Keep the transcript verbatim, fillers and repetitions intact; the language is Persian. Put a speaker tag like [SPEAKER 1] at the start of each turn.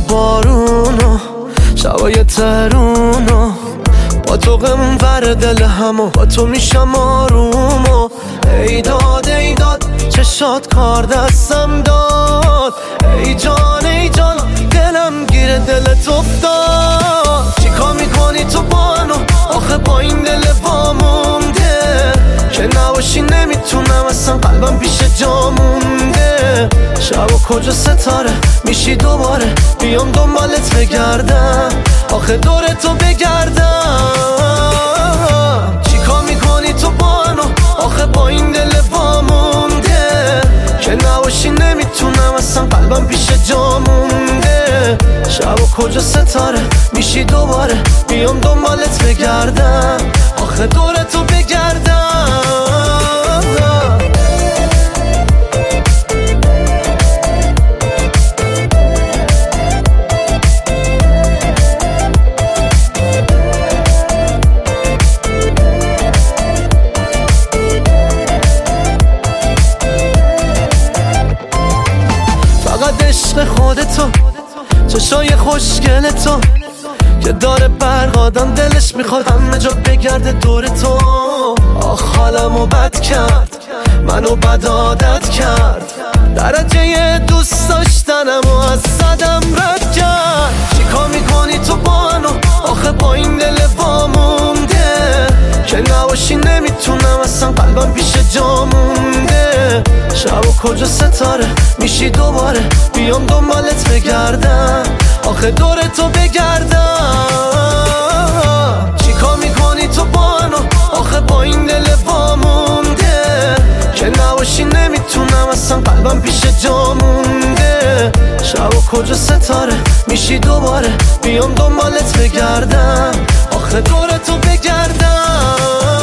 [SPEAKER 1] بارونو شبای ترونو با تو غمون ور دل همو با تو میشم آرومو ای داد ای داد چشات کار دستم داد ای جان ای جان دلم گیره دلت افتاد چیکار میکنی تو بانو آخه با این دل وامونده که نباشی نمیتونم اصلا قلبم پیش جا مونده شب و کجا ستاره میشی دوباره بیام دنبالت بگردم آخه دور تو بگردم چیکار میکنی تو بانو آخه با این دل وامونده که نباشی نمیتونم اصلا قلبم پیش جا مونده شب و کجا ستاره میشی دوباره بیام دنبالت بگردم آخه دور تو بگردم فقط عشق خودتو چشای خوشگل تو که داره برقادم دلش میخواد همه جا بگرده دور تو آخ حالمو بد کرد منو بد عادت کرد درجه دوست داشتنم و از صدم رد کرد چیکار میکنی تو بانو آخه با این دل وامونده که نباشی نمیتونم اصلا قلبم پیش جا مونده شب و کجا ستاره میشی دوباره بیام دنبالت بگردم آخه دور تو بگردم چیکار میکنی تو بانو آخه با این دل وامونده که نباشی نمیتونم اصلا قلبم پیش جا مونده شب و کجا ستاره میشی دوباره بیام دنبالت بگردم آخه دور تو بگردم